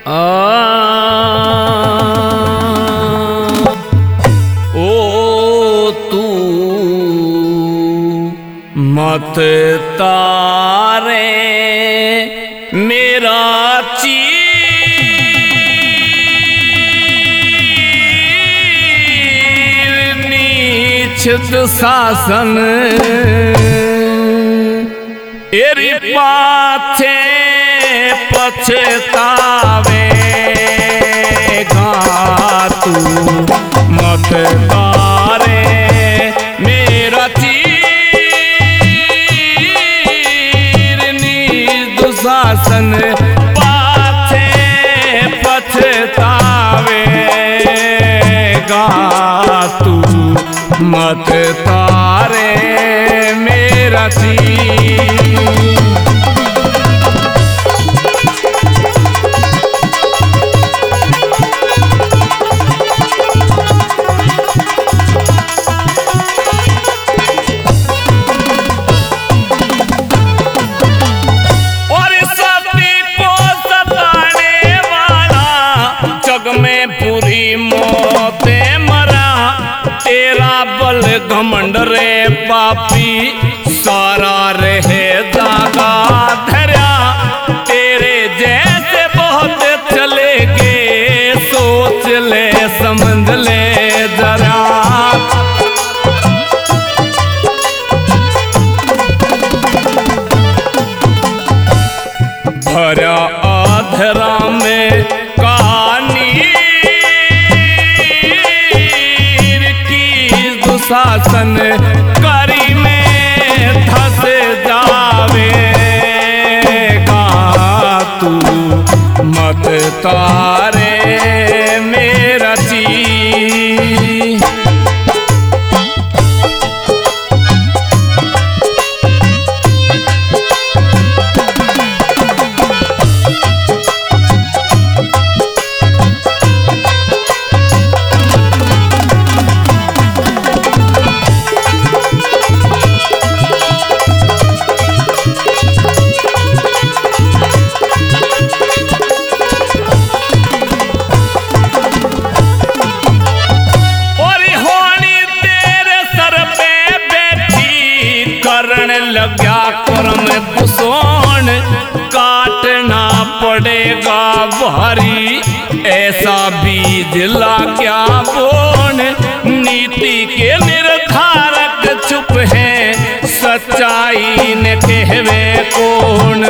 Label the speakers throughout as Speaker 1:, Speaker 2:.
Speaker 1: ओ तू मत तारे मेरा चीर नीच शासन एरी पाछे पछतावेगा तू मत तारे मेरा चीर नीच शासन पाछे पछतावेगा तू मत तारे मेरा चीर। घमंड रे पापी सारा रहे जागा धरा तेरे जैसे बहुत चले गे सोच ले समझ ले जरा भरा आधरा में शासन करी में धस जावेगा तू मत तारे मेरा चीर। लगा कर्म कुसोन काटना पड़ेगा भारी ऐसा बीज ला क्या बोन नीति के निर्धारक चुप है सच्चाई ने कहवे कौन।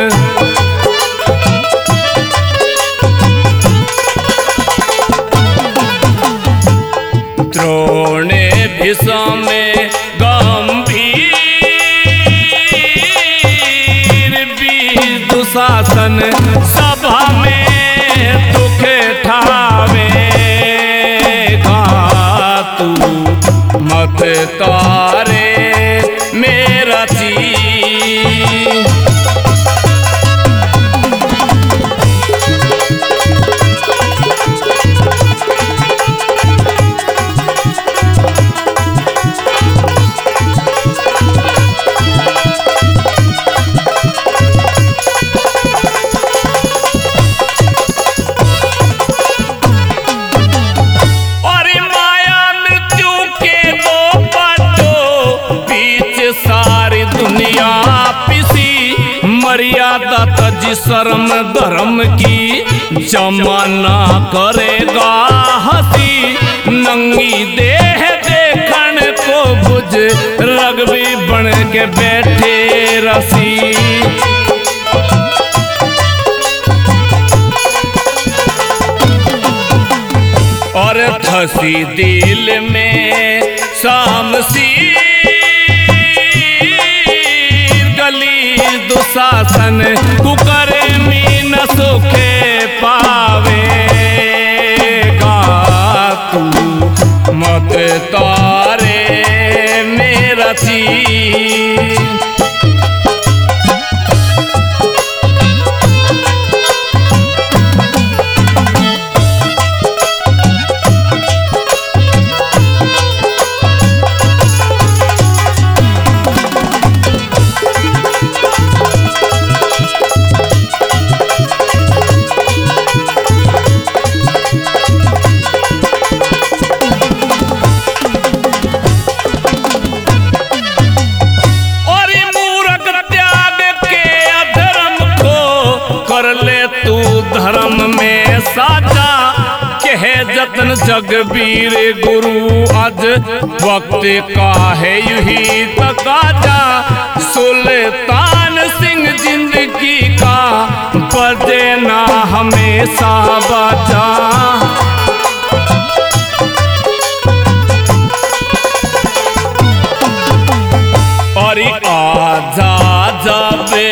Speaker 1: द्रोणे भीषम में शासन सभा में दुख ठावेगा तू मत तारे मेरा चीर। मर्यादा तजी शर्म धर्म की जमाना करेगा हंसी नंगी देह देखन को बुझ रगबी बन के बैठे रसी। और धसी दिल में सामसी दुशासन कुकर मीन सुखे पावेगा तू मत तारे मेरा चीर। कर ले तू धर्म में साजा, कहे जतन जगबीर गुरु आज वक्त का है यही तकाजा। सुल्तान सिंह जिंदगी का बजे ना हमेशा बाजा। और आजा जाबे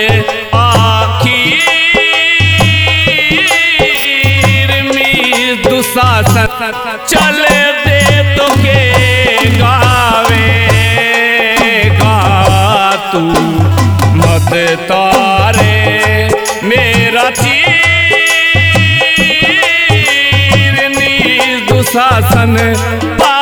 Speaker 1: आखिर में दुशासन चले दे तो के गावेगा तू मत तारे मेरा चीर नी दुशासन।